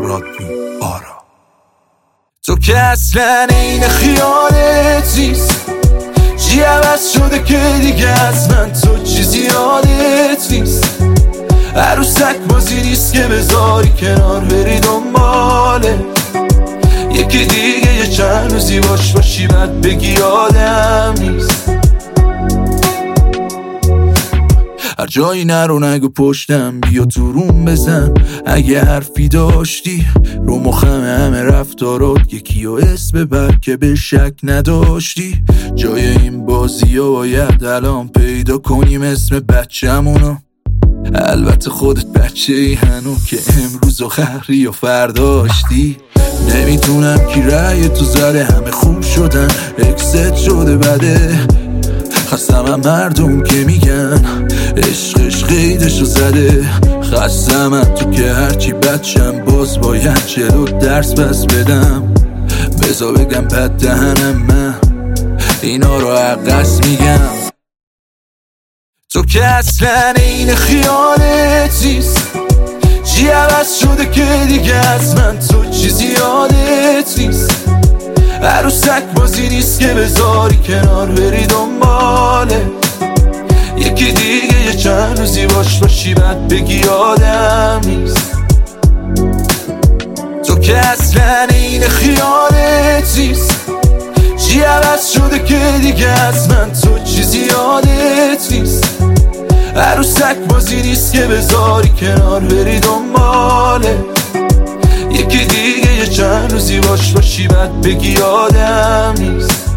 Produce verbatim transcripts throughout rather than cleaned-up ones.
رادوی آرا. تو که اصلا این خیالت نیست، چی عوض شده که دیگه از من تو چیزی یادت نیست. عروسک بازی نیست که بذاری کنار بری دنباله یکی دیگه، یه چند روزی باش باشی بعد بگی یادم نیست. هر جایی نرو نگو پشتم بیا تو روم بزن، اگه حرفی داشتی رو مخم همه رفتارات یکی و اسم ببر که به شک نداشتی. جای این بازی ها باید الان پیدا کنیم اسم بچه‌مونو. البته خودت بچه ای هنو که امروز و خری و فرداشتی. نمیتونم کی رأی تو زده، همه خوب شدن اکست شده بده. خستم هم مردم که میگن عشقش قیدشو زده. خستم هم تو که هرچی بچم باز باید جلو درس بس بدم. بزا بگم بد دهنم من اینا رو عقص میگم. تو که اصلا این خیالت نیست، چی عوض شده که دیگه از من تو چیزی یادت نیست. عروسک بازی نیست که بذاری کنار بری دنباله یکی دیگه، یه چند روزی باش باشی بعد بگی یادم نیست. تو که اصلا این خیالت نیست، چی عوض شده که دیگه از من تو چیزی یادت نیست. عروسک بازی نیست که بذاری کنار بری دنباله یکی دیگه، یه چند روزی باش باشی بعد بگی یادم نیست.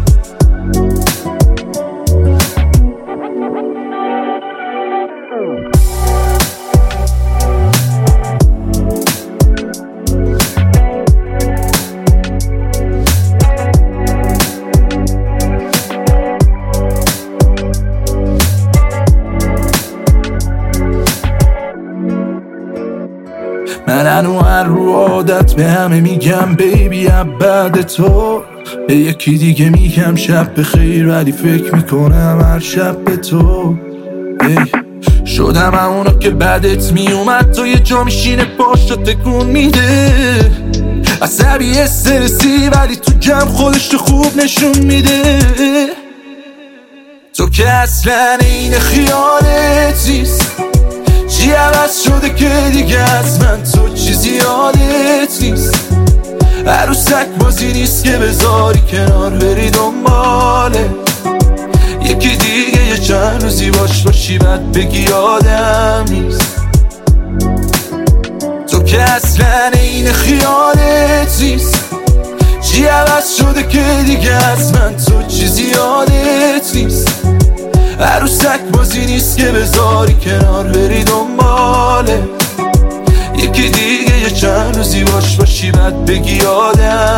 من هنو هر رو عادت به همه میگم بیبی بعد تو، به یکی دیگه میگم شب بخیر ولی فکر میکنم هر شب به تو. ای شدم همونو که بعدت میومد تو یه جا میشینه پاشو تکون میده. عصبی استرسی ولی تو جمع خودش تو خوب نشون میده. تو که اصلا این خیالت نیست، چی عوض شده که دیگه از من تو چیزی یادت نیست. عروسک بازی نیست که بذاری کنار بری دنباله یکی دیگه، یه چند روزی باش باشی بعد بگی یادم نیست. تو که اصلا این خیالت نیست، چی عوض شده که دیگه از من تو چیزی یادت نیست. عروسک بازی نیست که بذاری کنار بری دنباله یکی دیگه، یه چند روزی باش باشی بعد بگی یادم